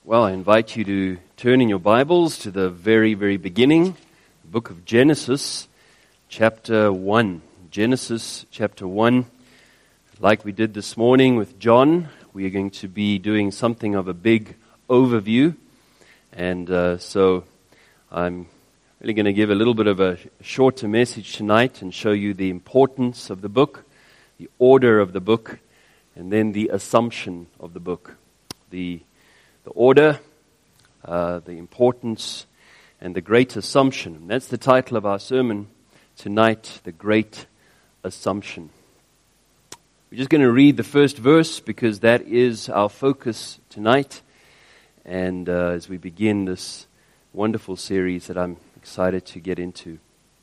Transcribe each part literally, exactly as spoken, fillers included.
Well, I invite you to turn in your Bibles to the very, very beginning, the book of Genesis, chapter one. Genesis, chapter one. Like we did this morning with John, we are going to be doing something of a big overview. And uh, so I'm really going to give a little bit of a shorter message tonight and show you the importance of the book, the order of the book, and then the assumption of the book. The The order, uh, the importance, and the great assumption. And that's the title of our sermon tonight, The Great Assumption. We're just going to read the first verse because that is our focus tonight. And uh, as we begin this wonderful series that I'm excited to get into.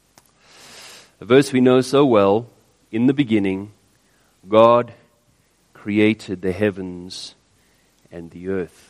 A verse we know so well, in the beginning, God created the heavens and the earth.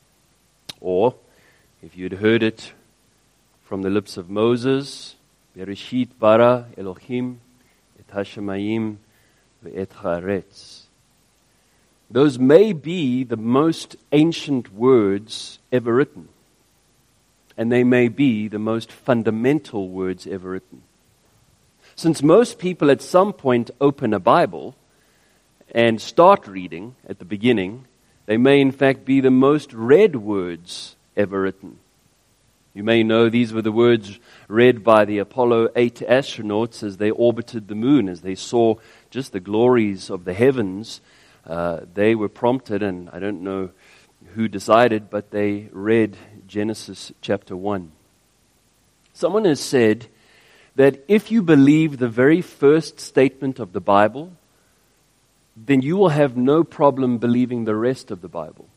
Or, if you'd heard it from the lips of Moses, Bereshit bara Elohim et hashamayim ve'et haaretz. Those may be the most ancient words ever written. And they may be the most fundamental words ever written. Since most people at some point open a Bible and start reading at the beginning, they may in fact be the most read words ever written. You may know these were the words read by the Apollo eight astronauts as they orbited the moon, as they saw just the glories of the heavens. Uh, they were prompted, and I don't know who decided, but they read Genesis chapter one. Someone has said that if you believe the very first statement of the Bible, then you will have no problem believing the rest of the Bible.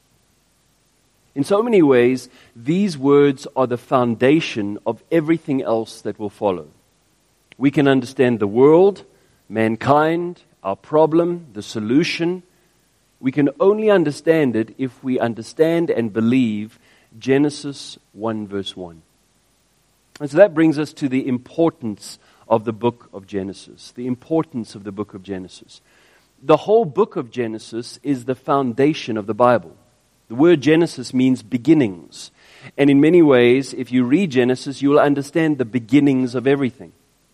In so many ways, these words are the foundation of everything else that will follow. We can understand the world, mankind, our problem, the solution. We can only understand it if we understand and believe Genesis one verse one. And so that brings us to the importance of the book of Genesis, the importance of the book of Genesis. The whole book of Genesis is the foundation of the Bible. The word Genesis means beginnings. And in many ways, if you read Genesis, you will understand the beginnings of everything.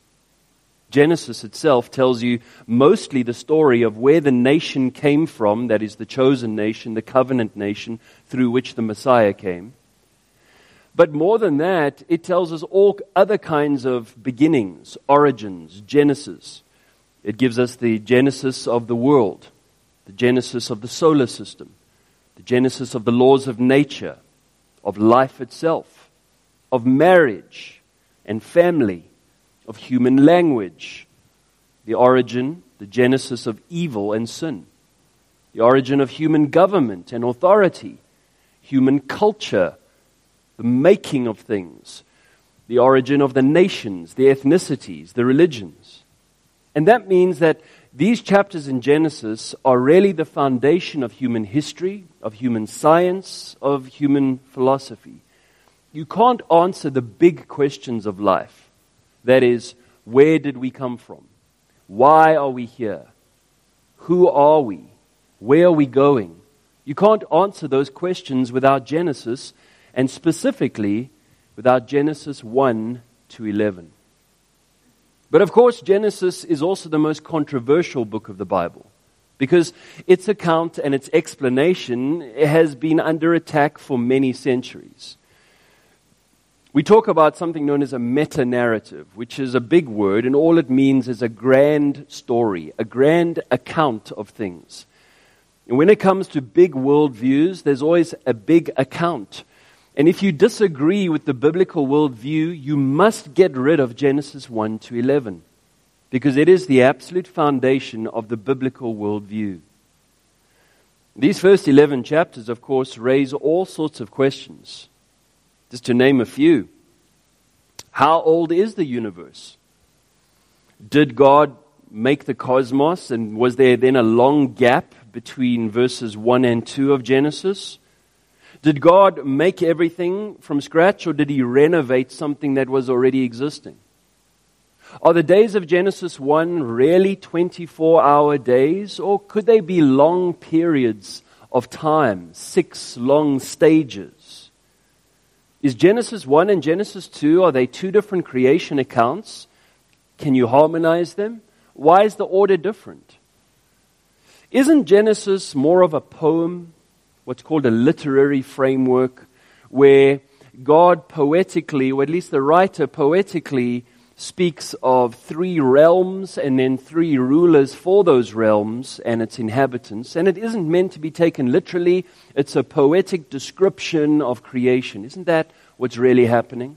Genesis itself tells you mostly the story of where the nation came from, that is the chosen nation, the covenant nation through which the Messiah came. But more than that, it tells us all other kinds of beginnings, origins, Genesis. It gives us the genesis of the world, the genesis of the solar system, the genesis of the laws of nature, of life itself, of marriage and family, of human language, the origin, the genesis of evil and sin, the origin of human government and authority, human culture, the making of things, the origin of the nations, the ethnicities, the religions. And that means that these chapters in Genesis are really the foundation of human history, of human science, of human philosophy. You can't answer the big questions of life. That is, where did we come from? Why are we here? Who are we? Where are we going? You can't answer those questions without Genesis, and specifically without Genesis one to eleven. But of course, Genesis is also the most controversial book of the Bible because its account and its explanation has been under attack for many centuries. We talk about something known as a meta-narrative, which is a big word, and all it means is a grand story, a grand account of things. And when it comes to big worldviews, there's always a big account. And if you disagree with the biblical worldview, you must get rid of Genesis one to eleven, because it is the absolute foundation of the biblical worldview. These first eleven chapters, of course, raise all sorts of questions. Just to name a few. How old is the universe? Did God make the cosmos, and was there then a long gap between verses one and two of Genesis? Did God make everything from scratch, or did He renovate something that was already existing? Are the days of Genesis one really twenty-four hour days, or could they be long periods of time, six long stages. Is Genesis one and Genesis two, are they two different creation accounts? Can you harmonize them? Why is the order different? Isn't Genesis more of a poem, what's called a literary framework, where God poetically, or at least the writer poetically, speaks of three realms and then three rulers for those realms and its inhabitants. And it isn't meant to be taken literally. It's a poetic description of creation. Isn't that what's really happening?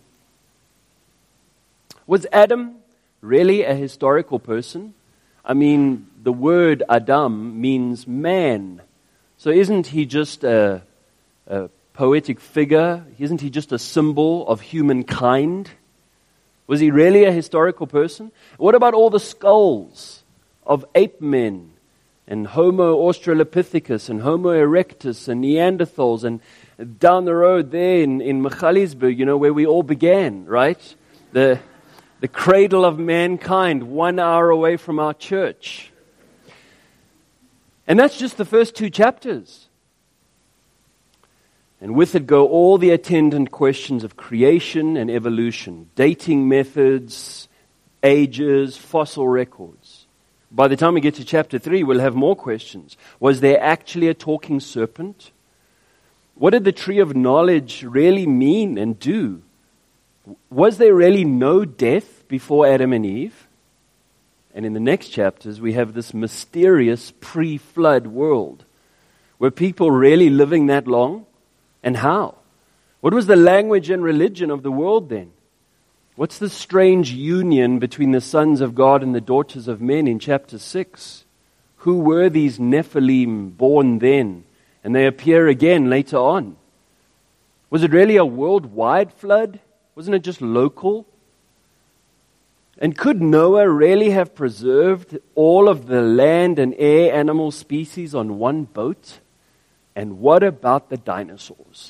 Was Adam really a historical person? I mean, the word Adam means man. So isn't he just a, a poetic figure? Isn't he just a symbol of humankind? Was he really a historical person? What about all the skulls of ape men and Homo australopithecus and Homo erectus and Neanderthals and down the road there in, in Michalisburg, you know, where we all began, right? The, the cradle of mankind, one hour away from our church. And that's just the first two chapters. And with it go all the attendant questions of creation and evolution, dating methods, ages, fossil records. By the time we get to chapter three, we'll have more questions. Was there actually a talking serpent? What did the tree of knowledge really mean and do? Was there really no death before Adam and Eve? And in the next chapters, we have this mysterious pre-flood world. Were people really living that long? And how? What was the language and religion of the world then? What's the strange union between the sons of God and the daughters of men in chapter six? Who were these Nephilim born then? And they appear again later on. Was it really a worldwide flood? Wasn't it just local? And could Noah really have preserved all of the land and air animal species on one boat? And what about the dinosaurs?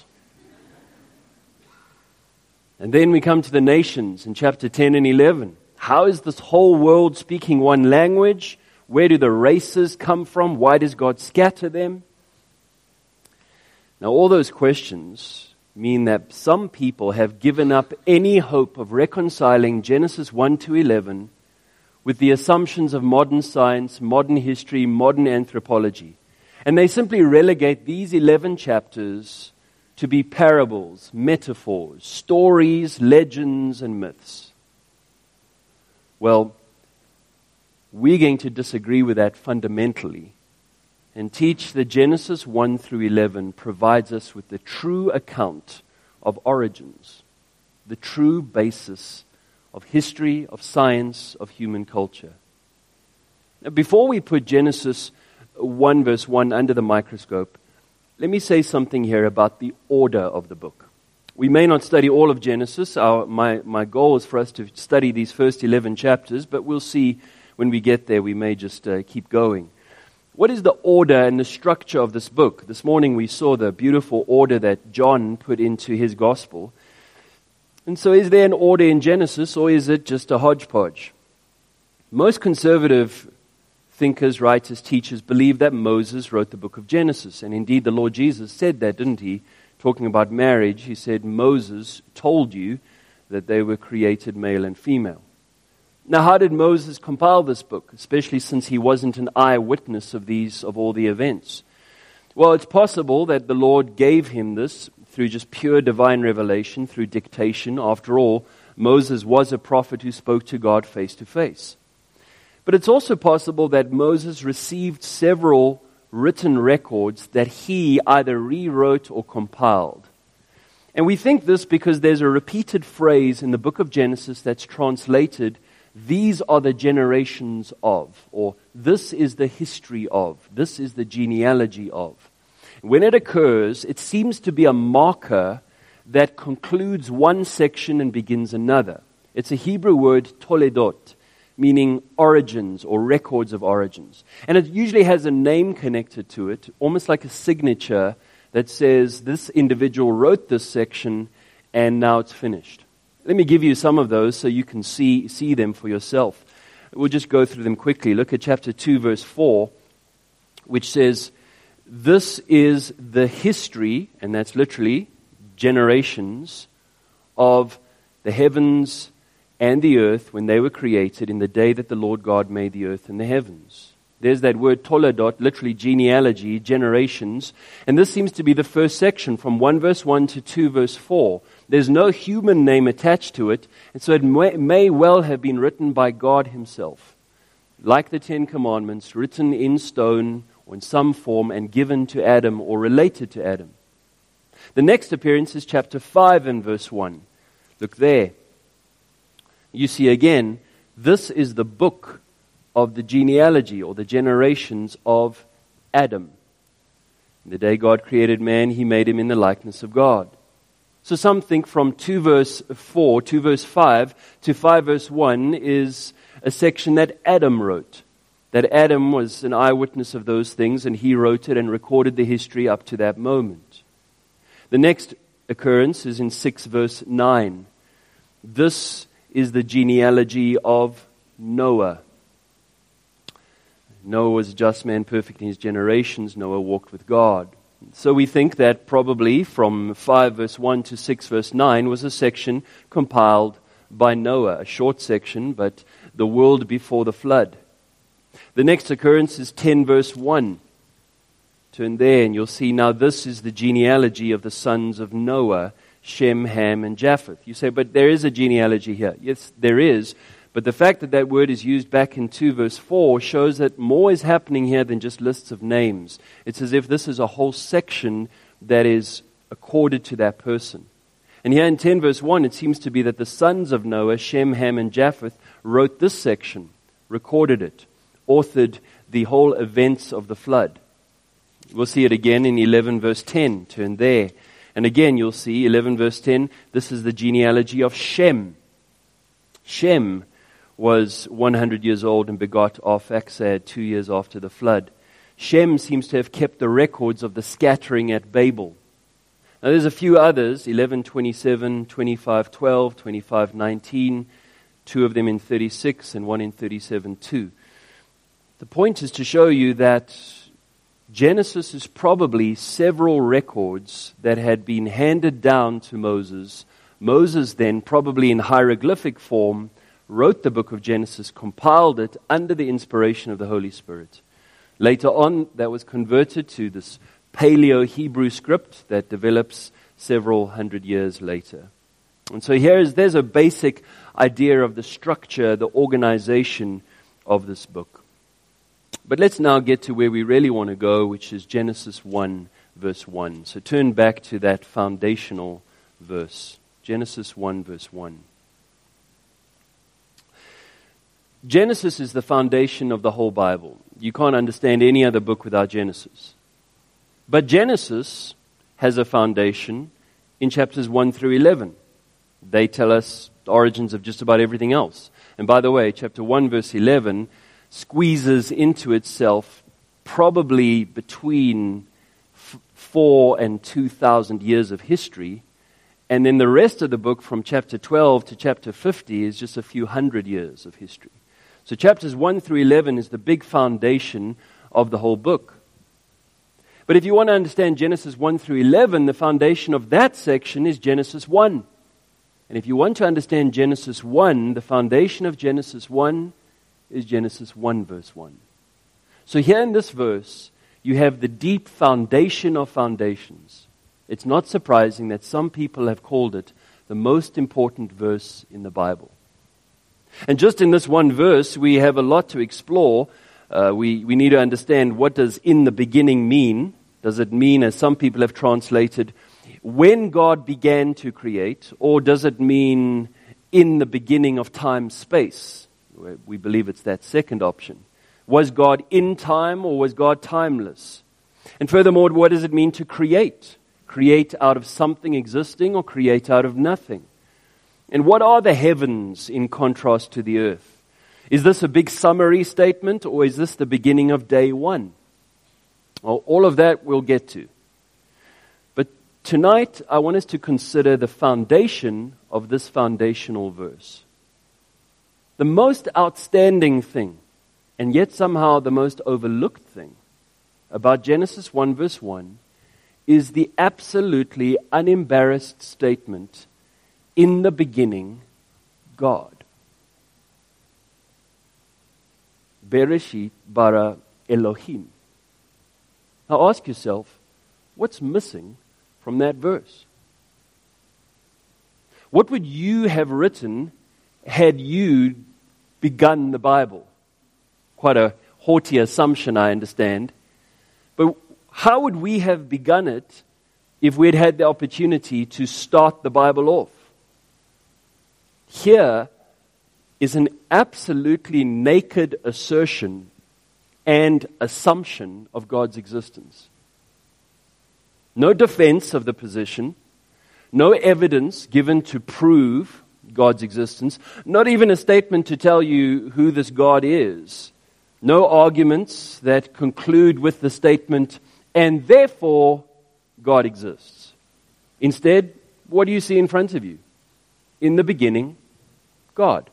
And then we come to the nations in chapter ten and eleven. How is this whole world speaking one language? Where do the races come from? Why does God scatter them? Now, all those questions mean that some people have given up any hope of reconciling Genesis one to eleven with the assumptions of modern science, modern history, modern anthropology. And they simply relegate these eleven chapters to be parables, metaphors, stories, legends, and myths. Well, we're going to disagree with that fundamentally and teach that Genesis one through eleven provides us with the true account of origins, the true basis of history, of science, of human culture. Now, before we put Genesis one verse one under the microscope, let me say something here about the order of the book. We may not study all of Genesis. Our, my, my goal is for us to study these first eleven chapters, but we'll see when we get there. We may just uh, keep going. What is the order and the structure of this book? This morning we saw the beautiful order that John put into his gospel. And so is there an order in Genesis, or is it just a hodgepodge? Most conservative thinkers, writers, teachers believe that Moses wrote the book of Genesis. And indeed the Lord Jesus said that, didn't he? Talking about marriage, he said, Moses told you that they were created male and female. Now, how did Moses compile this book, especially since he wasn't an eyewitness of these, of all the events? Well, it's possible that the Lord gave him this through just pure divine revelation, through dictation. After all, Moses was a prophet who spoke to God face to face. But it's also possible that Moses received several written records that he either rewrote or compiled. And we think this because there's a repeated phrase in the book of Genesis that's translated, these are the generations of, or this is the history of, this is the genealogy of. When it occurs, it seems to be a marker that concludes one section and begins another. It's a Hebrew word, toledot, meaning origins or records of origins. And it usually has a name connected to it, almost like a signature that says this individual wrote this section and now it's finished. Let me give you some of those so you can see, see them for yourself. We'll just go through them quickly. Look at chapter two, verse four, which says, This is the history, and that's literally generations, of the heavens and the earth when they were created in the day that the Lord God made the earth and the heavens. There's that word toledot, literally genealogy, generations. And this seems to be the first section from one verse one to two verse four. There's no human name attached to it, and so it may, may well have been written by God himself. Like the Ten Commandments, written in stone or in some form and given to Adam or related to Adam. The next appearance is chapter five and verse one. Look there. You see again, this is the book of the genealogy or the generations of Adam. The day God created man, he made him in the likeness of God. So some think from two verse four, two verse five to five verse one is a section that Adam wrote. That Adam was an eyewitness of those things and he wrote it and recorded the history up to that moment. The next occurrence is in six verse nine. This is the genealogy of Noah. Noah was a just man, perfect in his generations. Noah walked with God. So we think that probably from five verse one to six verse nine was a section compiled by Noah, a short section, but the world before the flood. The next occurrence is ten verse one. Turn there and you'll see now this is the genealogy of the sons of Noah, Shem, Ham, and Japheth. You say, but there is a genealogy here. Yes, there is. But the fact that that word is used back in two verse four shows that more is happening here than just lists of names. It's as if this is a whole section that is accorded to that person. And here in ten verse one, it seems to be that the sons of Noah, Shem, Ham, and Japheth, wrote this section, recorded it, authored the whole events of the flood. We'll see it again in eleven verse ten. Turn there. And again, you'll see eleven verse ten, this is the genealogy of Shem. Shem was one hundred years old and begot Arphaxad two years after the flood. Shem seems to have kept the records of the scattering at Babel. Now there's a few others, eleven twenty-seven, twenty-five twelve, twenty-five nineteen, two of them in thirty-six and one in thirty-seven two. The point is to show you that Genesis is probably several records that had been handed down to Moses. Moses then, probably in hieroglyphic form, wrote the book of Genesis, compiled it under the inspiration of the Holy Spirit. Later on, that was converted to this Paleo-Hebrew script that develops several hundred years later. And so here is, there's a basic idea of the structure, the organization of this book. But let's now get to where we really want to go, which is Genesis one, verse one. So turn back to that foundational verse. Genesis one, verse one. Genesis is the foundation of the whole Bible. You can't understand any other book without Genesis. But Genesis has a foundation in chapters one through eleven. They tell us the origins of just about everything else. And by the way, chapter one, verse eleven squeezes into itself probably between f- four and two thousand years of history. And then the rest of the book from chapter twelve to chapter fifty is just a few hundred years of history. So chapters one through eleven is the big foundation of the whole book. But if you want to understand Genesis one through eleven, the foundation of that section is Genesis one. And if you want to understand Genesis one, the foundation of Genesis one is Genesis one, verse one. So here in this verse, you have the deep foundation of foundations. It's not surprising that some people have called it the most important verse in the Bible. And just in this one verse, we have a lot to explore. Uh, we, we need to understand, what does in the beginning mean? Does it mean, as some people have translated, when God began to create? Or does it mean in the beginning of time, space? We believe it's that second option. Was God in time or was God timeless? And furthermore, what does it mean to create? Create out of something existing or create out of nothing? And what are the heavens in contrast to the earth? Is this a big summary statement or is this the beginning of day one? Well, all of that we'll get to. But tonight I want us to consider the foundation of this foundational verse. The most outstanding thing, and yet somehow the most overlooked thing about Genesis one verse one is the absolutely unembarrassed statement, in the beginning, God. Bereshit bara Elohim. Now ask yourself, what's missing from that verse? What would you have written had you begun the Bible? Quite a haughty assumption, I understand. But how would we have begun it if we had had the opportunity to start the Bible off? Here is an absolutely naked assertion and assumption of God's existence. No defense of the position, no evidence given to prove God's existence, not even a statement to tell you who this God is, no arguments that conclude with the statement, and therefore God exists. Instead, what do you see in front of you? In the beginning, God.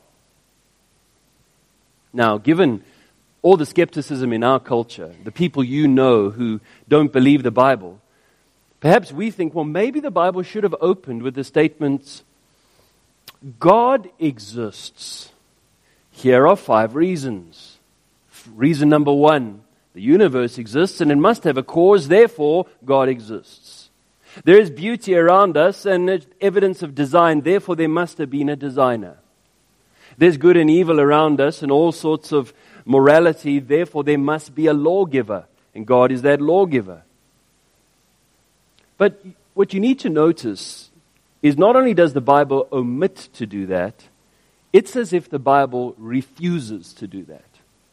Now, given all the skepticism in our culture, the people you know who don't believe the Bible, perhaps we think, well, maybe the Bible should have opened with the statement, God exists. Here are five reasons. Reason number one, the universe exists and it must have a cause, therefore God exists. There is beauty around us and evidence of design, therefore there must have been a designer. There's good and evil around us and all sorts of morality, therefore there must be a lawgiver, and God is that lawgiver. But what you need to notice is not only does the Bible omit to do that, it's as if the Bible refuses to do that.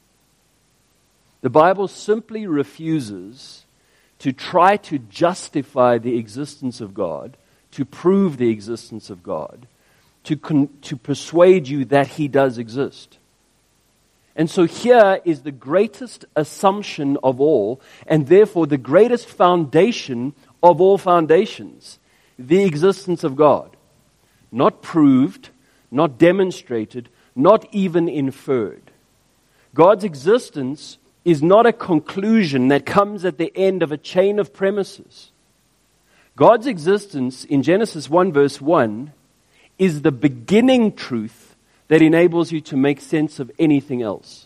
The Bible simply refuses to try to justify the existence of God, to prove the existence of God, to con- to persuade you that He does exist. And so here is the greatest assumption of all, and therefore the greatest foundation of all foundations, the existence of God. Not proved, not demonstrated, not even inferred. God's existence is not a conclusion that comes at the end of a chain of premises. God's existence in Genesis one verse one is the beginning truth that enables you to make sense of anything else.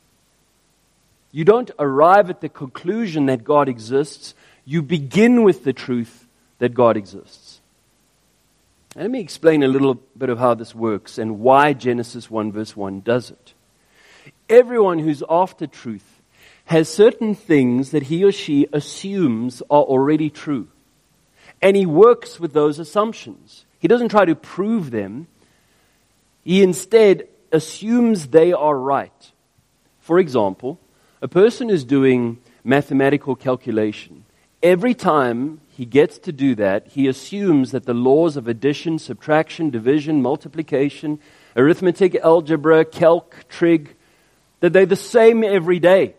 You don't arrive at the conclusion that God exists. You begin with the truth that God exists. Let me explain a little bit of how this works and why Genesis one verse one does it. Everyone who's after truth has certain things that he or she assumes are already true. And he works with those assumptions. He doesn't try to prove them. He instead assumes they are right. For example, a person is doing mathematical calculation. Every time he gets to do that, he assumes that the laws of addition, subtraction, division, multiplication, arithmetic, algebra, calc, trig, that they're the same every day.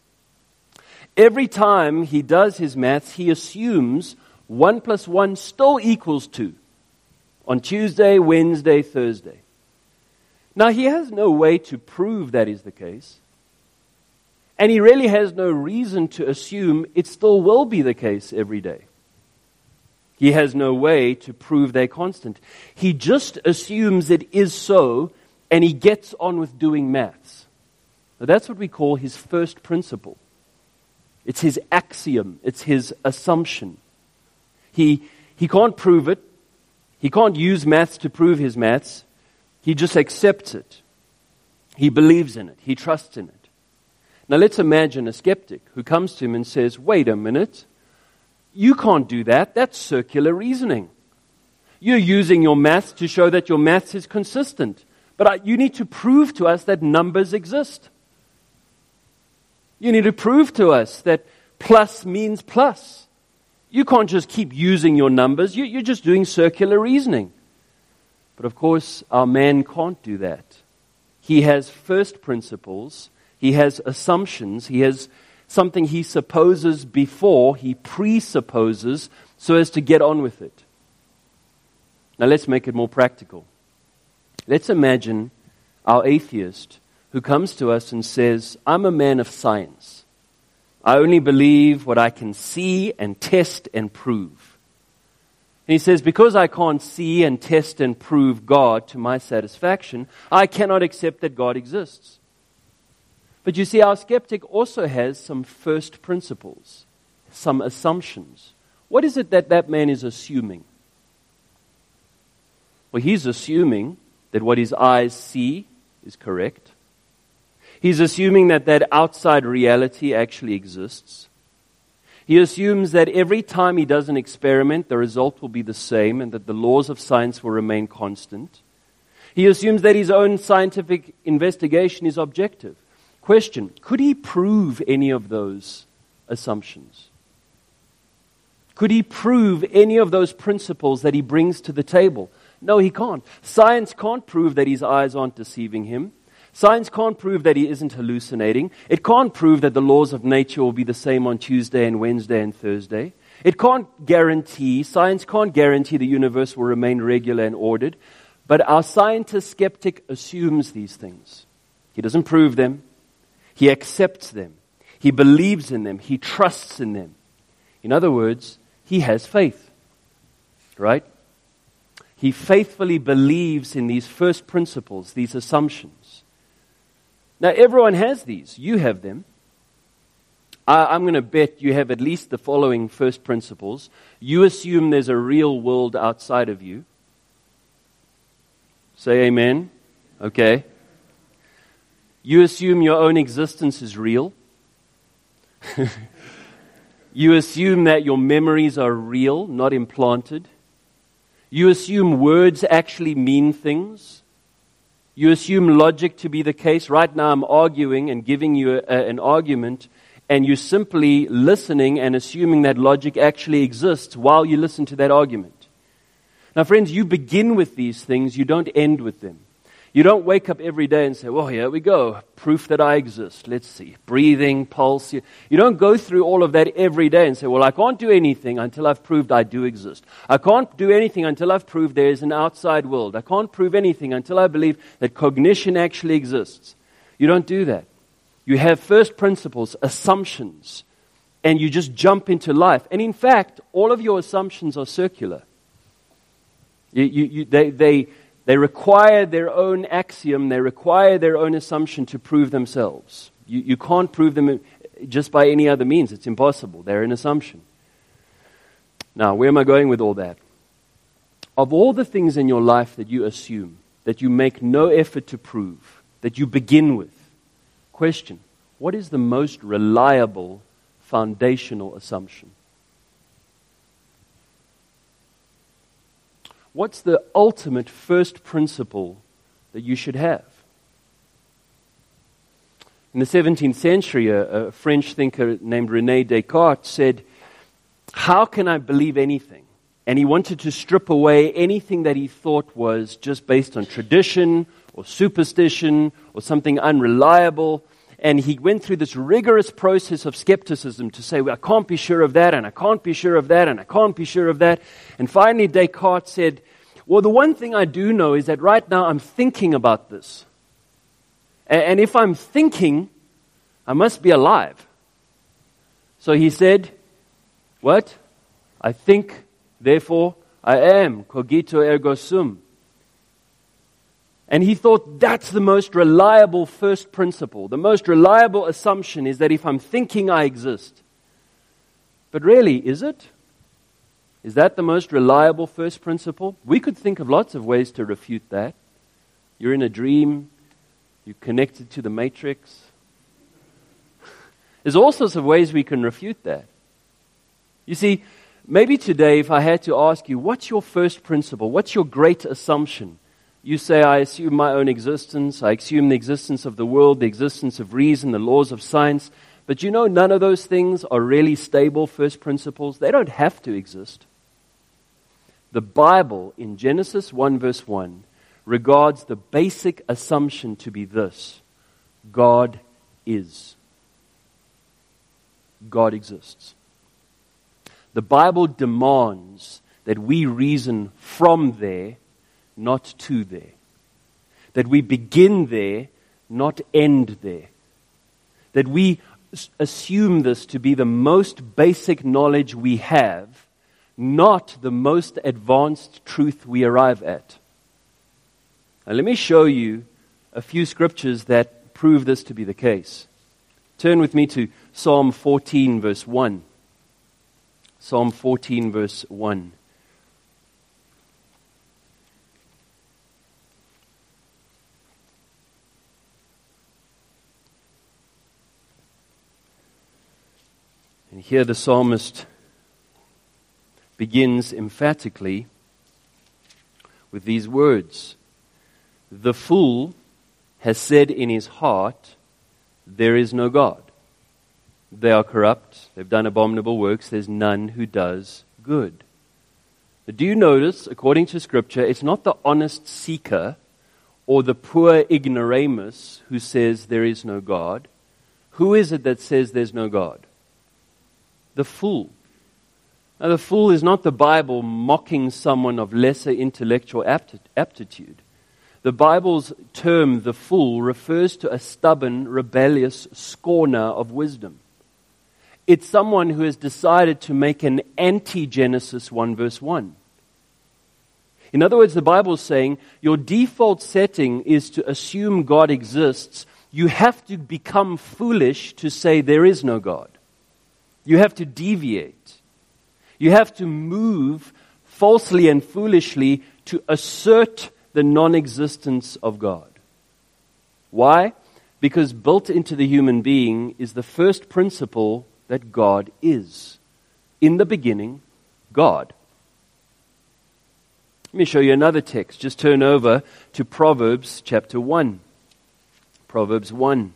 Every time he does his maths, he assumes one plus one still equals two on Tuesday, Wednesday, Thursday. Now, he has no way to prove that is the case. And he really has no reason to assume it still will be the case every day. He has no way to prove they're constant. He just assumes it is so, and he gets on with doing maths. Now, that's what we call his first principle. It's his axiom. It's his assumption. He, he can't prove it. He can't use maths to prove his maths. He just accepts it. He believes in it. He trusts in it. Now let's imagine a skeptic who comes to him and says, wait a minute, you can't do that. That's circular reasoning. You're using your maths to show that your maths is consistent. But I, you need to prove to us that numbers exist. You need to prove to us that plus means plus. You can't just keep using your numbers. You, you're just doing circular reasoning. But of course, our man can't do that. He has first principles. He has assumptions. He has something he supposes before, he presupposes, so as to get on with it. Now let's make it more practical. Let's imagine our atheist who comes to us and says, I'm a man of science. I only believe what I can see and test and prove. And he says, because I can't see and test and prove God to my satisfaction, I cannot accept that God exists. But you see, our skeptic also has some first principles, some assumptions. What is it that that man is assuming? Well, he's assuming that what his eyes see is correct. He's assuming that that outside reality actually exists. He assumes that every time he does an experiment, the result will be the same and that the laws of science will remain constant. He assumes that his own scientific investigation is objective. Question, could he prove any of those assumptions? Could he prove any of those principles that he brings to the table? No, he can't. Science can't prove that his eyes aren't deceiving him. Science can't prove that he isn't hallucinating. It can't prove that the laws of nature will be the same on Tuesday and Wednesday and Thursday. It can't guarantee, science can't guarantee the universe will remain regular and ordered. But our scientist skeptic assumes these things. He doesn't prove them. He accepts them. He believes in them. He trusts in them. In other words, he has faith. Right? He faithfully believes in these first principles, these assumptions. Now, everyone has these. You have them. I, I'm going to bet you have at least the following first principles. You assume there's a real world outside of you. Say amen. Okay. You assume your own existence is real. You assume that your memories are real, not implanted. You assume words actually mean things. You assume logic to be the case. Right now I'm arguing and giving you a, a, an argument, and you're simply listening and assuming that logic actually exists while you listen to that argument. Now friends, you begin with these things, you don't end with them. You don't wake up every day and say, well, here we go, proof that I exist. Let's see, breathing, pulse. You don't go through all of that every day and say, well, I can't do anything until I've proved I do exist. I can't do anything until I've proved there is an outside world. I can't prove anything until I believe that cognition actually exists. You don't do that. You have first principles, assumptions, and you just jump into life. And in fact, all of your assumptions are circular. You, you, you, they... they They require their own axiom, they require their own assumption to prove themselves. You, you can't prove them just by any other means. It's impossible. They're an assumption. Now, where am I going with all that? Of all the things in your life that you assume, that you make no effort to prove, that you begin with, question, what is the most reliable foundational assumption? What's the ultimate first principle that you should have? In the seventeenth century, a, a French thinker named René Descartes said, how can I believe anything? And he wanted to strip away anything that he thought was just based on tradition or superstition or something unreliable. And he went through this rigorous process of skepticism to say, well, I can't be sure of that, and I can't be sure of that, and I can't be sure of that. And finally, Descartes said, well, the one thing I do know is that right now I'm thinking about this. And if I'm thinking, I must be alive. So he said, what? I think, therefore I am. Cogito ergo sum. And he thought that's the most reliable first principle. The most reliable assumption is that if I'm thinking, I exist. But really, is it? Is that the most reliable first principle? We could think of lots of ways to refute that. You're in a dream. You're connected to the matrix. There's all sorts of ways we can refute that. You see, maybe today if I had to ask you, what's your first principle? What's your great assumption? You say, I assume my own existence, I assume the existence of the world, the existence of reason, the laws of science. But you know, none of those things are really stable first principles. They don't have to exist. The Bible, in Genesis one verse one, regards the basic assumption to be this: God is. God exists. The Bible demands that we reason from there, not to there. That we begin there, not end there. That we s- assume this to be the most basic knowledge we have, not the most advanced truth we arrive at. Now let me show you a few scriptures that prove this to be the case. Turn with me to Psalm fourteen, verse one. Psalm fourteen, verse one. And here the psalmist begins emphatically with these words. The fool has said in his heart, there is no God. They are corrupt, they've done abominable works, there's none who does good. But do you notice, according to Scripture, it's not the honest seeker or the poor ignoramus who says there is no God. Who is it that says there's no God? The fool. Now, the fool is not the Bible mocking someone of lesser intellectual apti- aptitude. The Bible's term, the fool, refers to a stubborn, rebellious scorner of wisdom. It's someone who has decided to make an anti-Genesis one verse one. In other words, the Bible is saying your default setting is to assume God exists. You have to become foolish to say there is no God. You have to deviate. You have to move falsely and foolishly to assert the non-existence of God. Why? Because built into the human being is the first principle that God is. In the beginning, God. Let me show you another text. Just turn over to Proverbs chapter one. Proverbs one.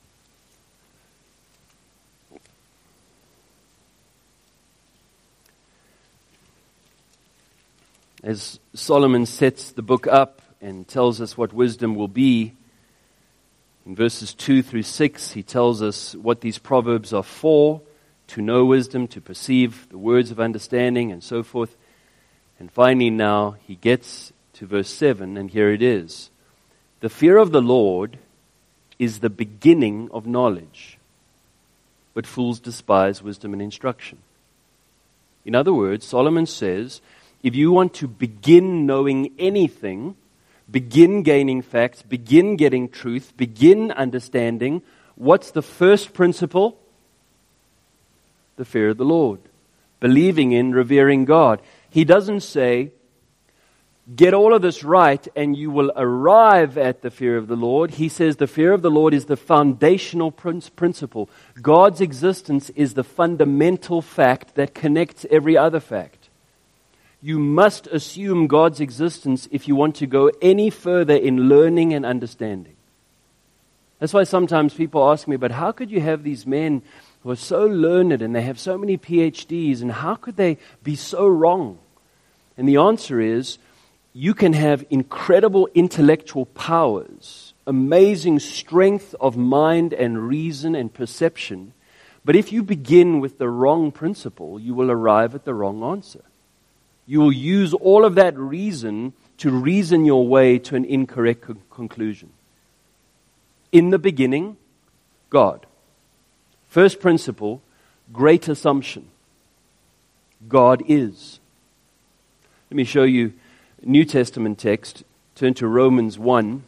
As Solomon sets the book up and tells us what wisdom will be, in verses two through six, he tells us what these proverbs are for, to know wisdom, to perceive the words of understanding, and so forth. And finally now, he gets to verse seven, and here it is. The fear of the Lord is the beginning of knowledge, but fools despise wisdom and instruction. In other words, Solomon says, if you want to begin knowing anything, begin gaining facts, begin getting truth, begin understanding, what's the first principle? The fear of the Lord. Believing in, revering God. He doesn't say, get all of this right and you will arrive at the fear of the Lord. He says the fear of the Lord is the foundational principle. God's existence is the fundamental fact that connects every other fact. You must assume God's existence if you want to go any further in learning and understanding. That's why sometimes people ask me, but how could you have these men who are so learned and they have so many P H Ds and how could they be so wrong? And the answer is, you can have incredible intellectual powers, amazing strength of mind and reason and perception, but if you begin with the wrong principle, you will arrive at the wrong answer. You will use all of that reason to reason your way to an incorrect co- conclusion. In the beginning, God. First principle, great assumption. God is. Let me show you a New Testament text. Turn to Romans one.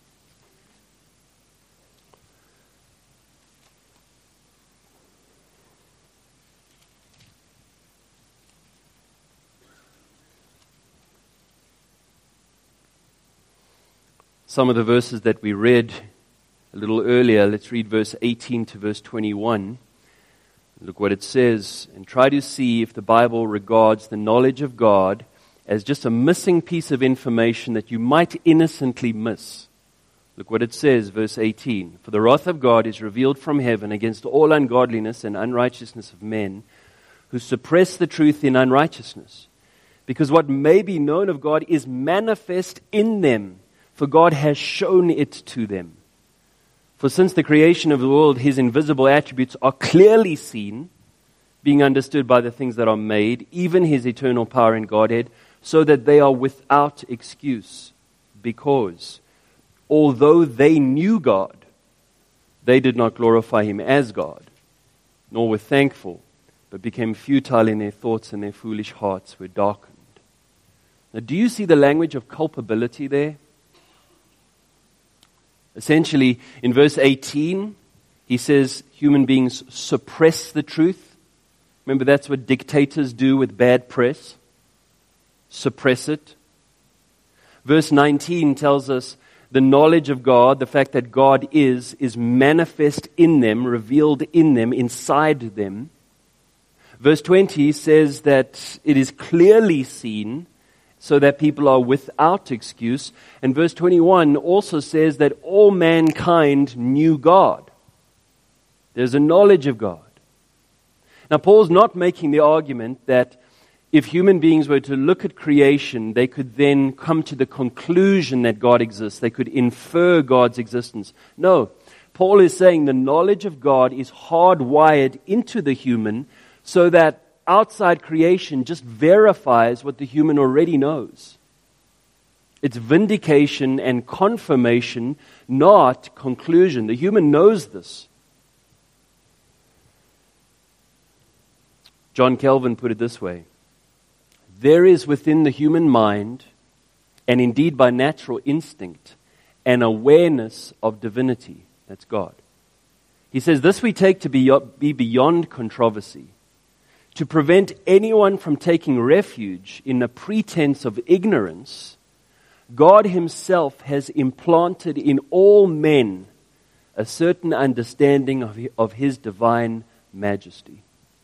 Some of the verses that we read a little earlier, let's read verse eighteen to verse twenty-one. Look what it says, and try to see if the Bible regards the knowledge of God as just a missing piece of information that you might innocently miss. Look what it says, verse eighteen. For the wrath of God is revealed from heaven against all ungodliness and unrighteousness of men who suppress the truth in unrighteousness. Because what may be known of God is manifest in them, for God has shown it to them. For since the creation of the world, His invisible attributes are clearly seen, being understood by the things that are made, even His eternal power and Godhead, so that they are without excuse. Because although they knew God, they did not glorify Him as God, nor were thankful, but became futile in their thoughts, and their foolish hearts were darkened. Now, do you see the language of culpability there? Essentially, in verse eighteen, he says human beings suppress the truth. Remember, that's what dictators do with bad press. Suppress it. Verse nineteen tells us the knowledge of God, the fact that God is, is manifest in them, revealed in them, inside them. Verse twenty says that it is clearly seen so that people are without excuse. And verse twenty-one also says that all mankind knew God. There's a knowledge of God. Now, Paul's not making the argument that if human beings were to look at creation, they could then come to the conclusion that God exists. They could infer God's existence. No, Paul is saying the knowledge of God is hardwired into the human so that outside creation just verifies what the human already knows. It's vindication and confirmation, not conclusion. The human knows this. John Calvin put it this way: there is within the human mind, and indeed by natural instinct, an awareness of divinity. That's God. He says, this we take to be, be beyond controversy. To prevent anyone from taking refuge in the pretense of ignorance, God himself has implanted in all men a certain understanding of, of his divine majesty.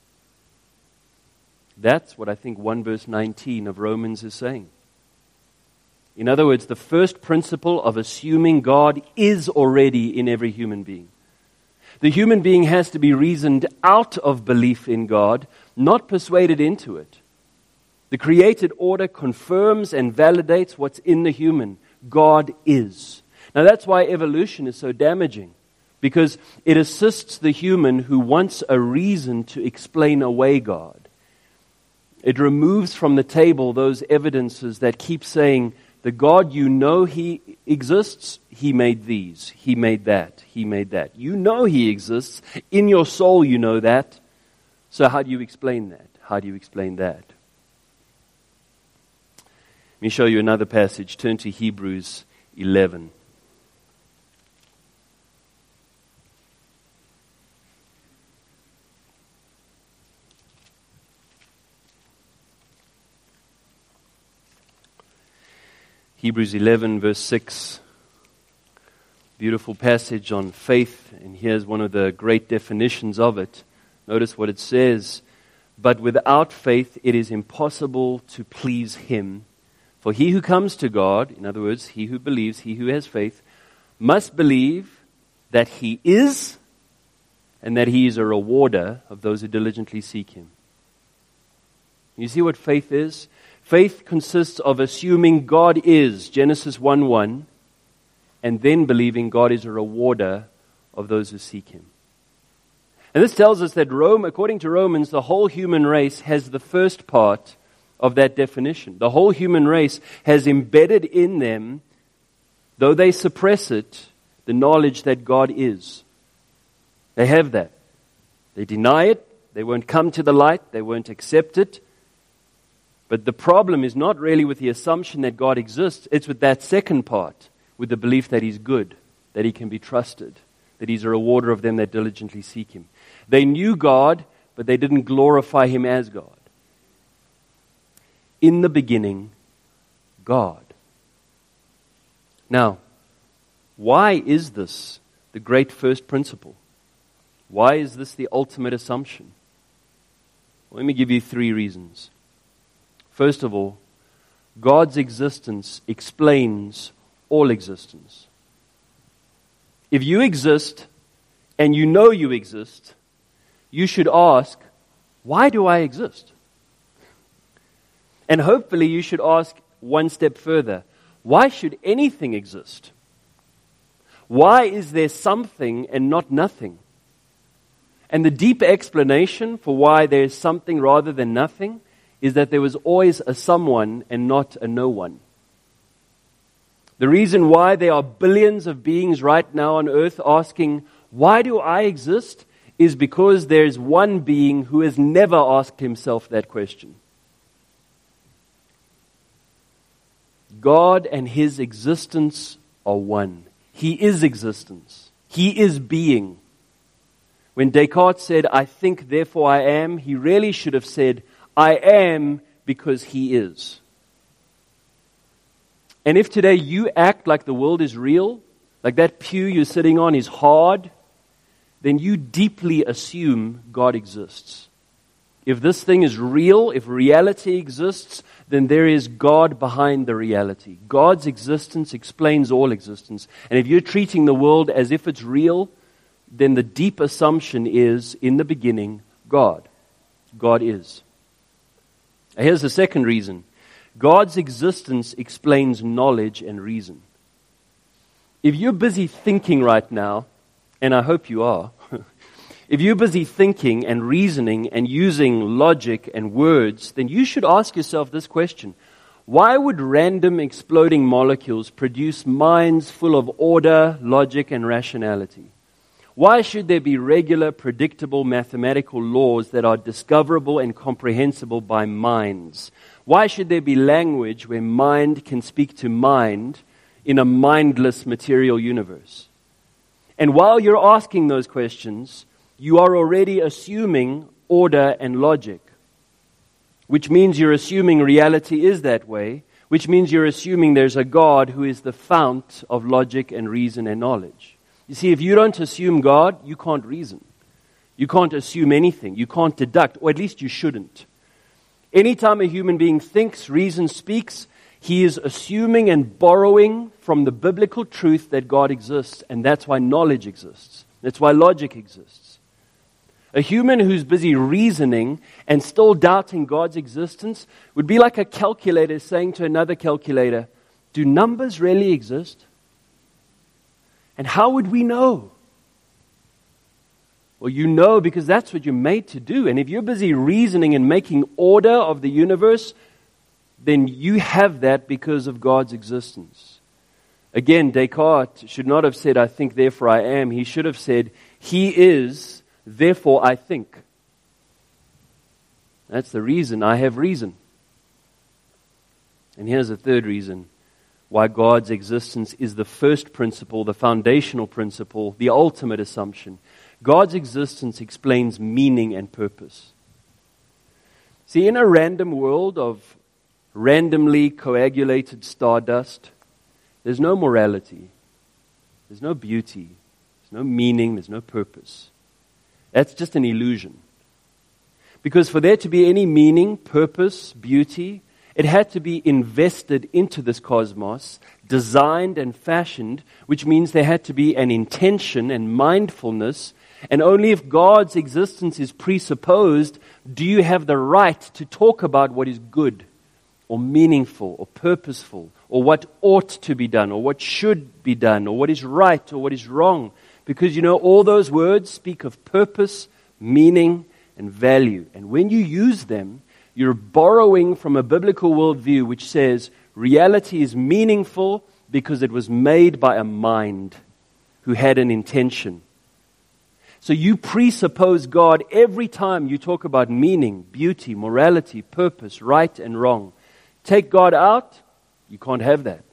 That's what I think one verse nineteen of Romans is saying. In other words, the first principle of assuming God is already in every human being. The human being has to be reasoned out of belief in God, not persuaded into it. The created order confirms and validates what's in the human. God is. Now that's why evolution is so damaging, because it assists the human who wants a reason to explain away God. It removes from the table those evidences that keep saying, the God you know he exists, he made these, he made that, he made that. You know he exists. In your soul you know that. So how do you explain that? How do you explain that? Let me show you another passage. Turn to Hebrews eleven. Hebrews eleven, verse six. Beautiful passage on faith, and here's one of the great definitions of it. Notice what it says: but without faith it is impossible to please him. For he who comes to God, in other words, he who believes, he who has faith, must believe that he is, and that he is a rewarder of those who diligently seek him. You see what faith is? Faith consists of assuming God is, Genesis one one, and then believing God is a rewarder of those who seek him. And this tells us that Rome, according to Romans, the whole human race has the first part of that definition. The whole human race has embedded in them, though they suppress it, the knowledge that God is. They have that. They deny it. They won't come to the light. They won't accept it. But the problem is not really with the assumption that God exists. It's with that second part, with the belief that he's good, that he can be trusted, that he's a rewarder of them that diligently seek him. They knew God, but they didn't glorify him as God. In the beginning, God. Now, why is this the great first principle? Why is this the ultimate assumption? Well, let me give you three reasons. First of all, God's existence explains all existence. If you exist and you know you exist, you should ask, why do I exist? And hopefully you should ask one step further, why should anything exist? Why is there something and not nothing? And the deep explanation for why there is something rather than nothing is that there was always a someone and not a no one. The reason why there are billions of beings right now on earth asking, why do I exist? is because there's one being who has never asked himself that question. God and his existence are one. He is existence. He is being. When Descartes said, I think, therefore I am, he really should have said, I am because he is. And if today you act like the world is real, like that pew you're sitting on is hard, then you deeply assume God exists. If this thing is real, if reality exists, then there is God behind the reality. God's existence explains all existence. And if you're treating the world as if it's real, then the deep assumption is, in the beginning, God. God is. Here's the second reason. God's existence explains knowledge and reason. If you're busy thinking right now, and I hope you are, if you're busy thinking and reasoning and using logic and words, then you should ask yourself this question. Why would random exploding molecules produce minds full of order, logic, and rationality? Why should there be regular, predictable mathematical laws that are discoverable and comprehensible by minds? Why should there be language where mind can speak to mind in a mindless material universe? And while you're asking those questions, you are already assuming order and logic, which means you're assuming reality is that way, which means you're assuming there's a God who is the fount of logic and reason and knowledge. You see, if you don't assume God, you can't reason. You can't assume anything. You can't deduct, or at least you shouldn't. Anytime a human being thinks, reasons, speaks, he is assuming and borrowing from the biblical truth that God exists, and that's why knowledge exists. That's why logic exists. A human who's busy reasoning and still doubting God's existence would be like a calculator saying to another calculator, do numbers really exist? And how would we know? Well, you know because that's what you're made to do. And if you're busy reasoning and making order of the universe, then you have that because of God's existence. Again, Descartes should not have said, I think, therefore I am. He should have said, He is, therefore I think. That's the reason. I have reason. And here's the third reason why God's existence is the first principle, the foundational principle, the ultimate assumption. God's existence explains meaning and purpose. See, in a random world of randomly coagulated stardust, there's no morality, there's no beauty, there's no meaning, there's no purpose. That's just an illusion. Because for there to be any meaning, purpose, beauty, it had to be invested into this cosmos, designed and fashioned, which means there had to be an intention and mindfulness. And only if God's existence is presupposed do you have the right to talk about what is good or meaningful or purposeful or what ought to be done or what should be done or what is right or what is wrong. Because you know, all those words speak of purpose, meaning, and value. And when you use them, you're borrowing from a biblical worldview which says reality is meaningful because it was made by a mind who had an intention. So you presuppose God every time you talk about meaning, beauty, morality, purpose, right and wrong. Take God out, you can't have that.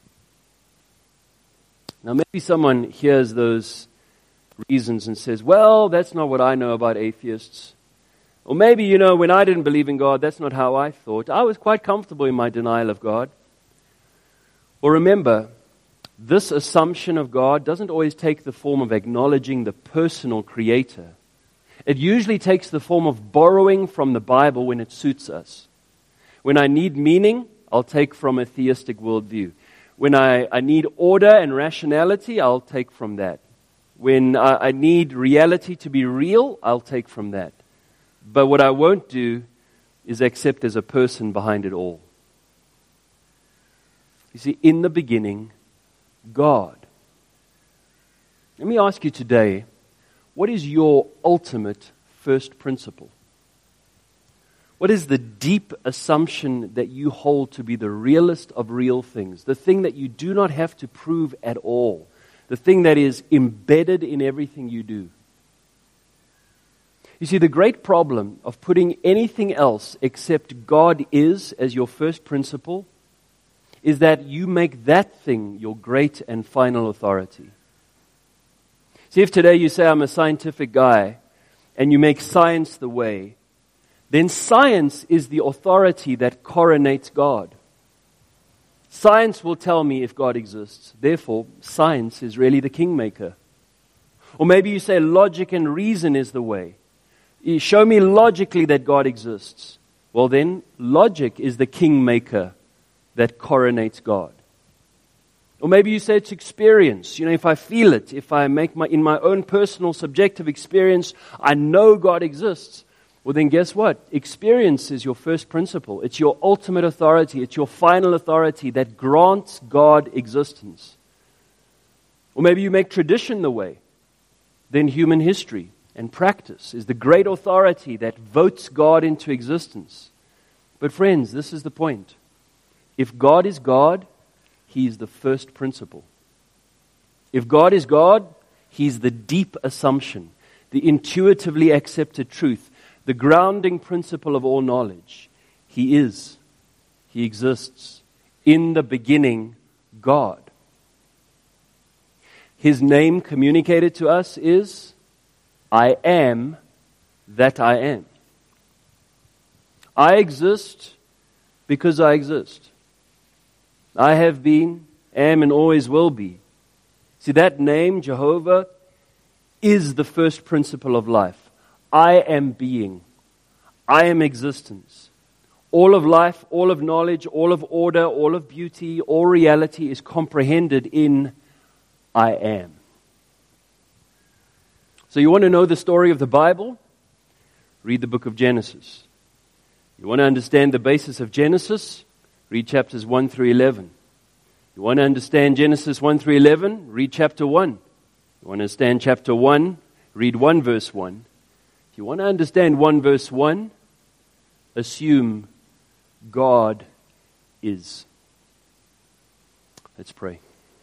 Now maybe someone hears those reasons and says, well, that's not what I know about atheists. Or maybe, you know, when I didn't believe in God, that's not how I thought. I was quite comfortable in my denial of God. Well, remember, this assumption of God doesn't always take the form of acknowledging the personal creator. It usually takes the form of borrowing from the Bible when it suits us. When I need meaning, I'll take from a theistic worldview. When I, I need order and rationality, I'll take from that. When I, I need reality to be real, I'll take from that. But what I won't do is accept as a person behind it all. You see, in the beginning, God. Let me ask you today, what is your ultimate first principle? What is the deep assumption that you hold to be the realest of real things? The thing that you do not have to prove at all. The thing that is embedded in everything you do. You see, the great problem of putting anything else except God is as your first principle is that you make that thing your great and final authority. See, if today you say, I'm a scientific guy, and you make science the way, then science is the authority that coronates God. Science will tell me if God exists. Therefore, science is really the kingmaker. Or maybe you say logic and reason is the way. You show me logically that God exists. Well then, logic is the kingmaker that coronates God. Or maybe you say it's experience. You know, if I feel it, if I make my, in my own personal subjective experience, I know God exists. Well then guess what? Experience is your first principle. It's your ultimate authority. It's your final authority that grants God existence. Or maybe you make tradition the way. Then human history and practice is the great authority that votes God into existence. But friends, this is the point. If God is God, He is the first principle. If God is God, He's the deep assumption, the intuitively accepted truth, the grounding principle of all knowledge. He is. He exists. In the beginning, God. His name communicated to us is, I am that I am. I exist because I exist. I have been, am, and always will be. See, that name, Jehovah, is the first principle of life. I am being. I am existence. All of life, all of knowledge, all of order, all of beauty, all reality is comprehended in I am. So you want to know the story of the Bible? Read the book of Genesis. You want to understand the basis of Genesis? Read chapters one through eleven. You want to understand Genesis one through eleven? Read chapter one. You want to understand chapter one? Read one verse one. If you want to understand one verse one, assume God is. Let's pray.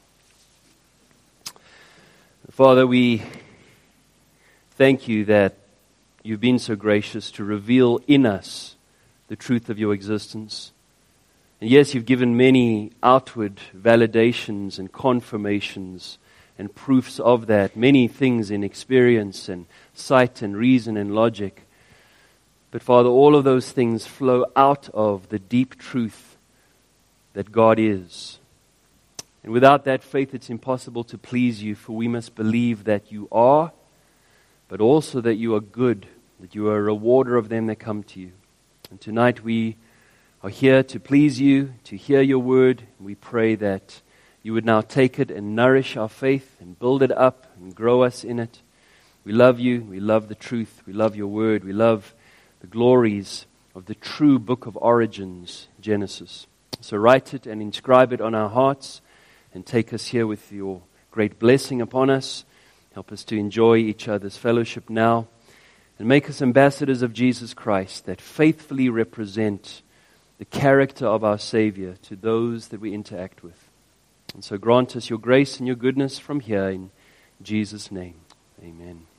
Father, we thank you that you've been so gracious to reveal in us the truth of your existence. And yes, you've given many outward validations and confirmations and proofs of that, many things in experience and sight and reason and logic. But Father, all of those things flow out of the deep truth that God is. And without that faith, it's impossible to please you, for we must believe that you are, but also that you are good, that you are a rewarder of them that come to you. And tonight we are here to please you, to hear your word. We pray that you would now take it and nourish our faith and build it up and grow us in it. We love you. We love the truth. We love your word. We love the glories of the true book of origins, Genesis. So write it and inscribe it on our hearts and take us here with your great blessing upon us. Help us to enjoy each other's fellowship now and make us ambassadors of Jesus Christ that faithfully represent the character of our Savior to those that we interact with. And so grant us your grace and your goodness from here in Jesus' name. Amen.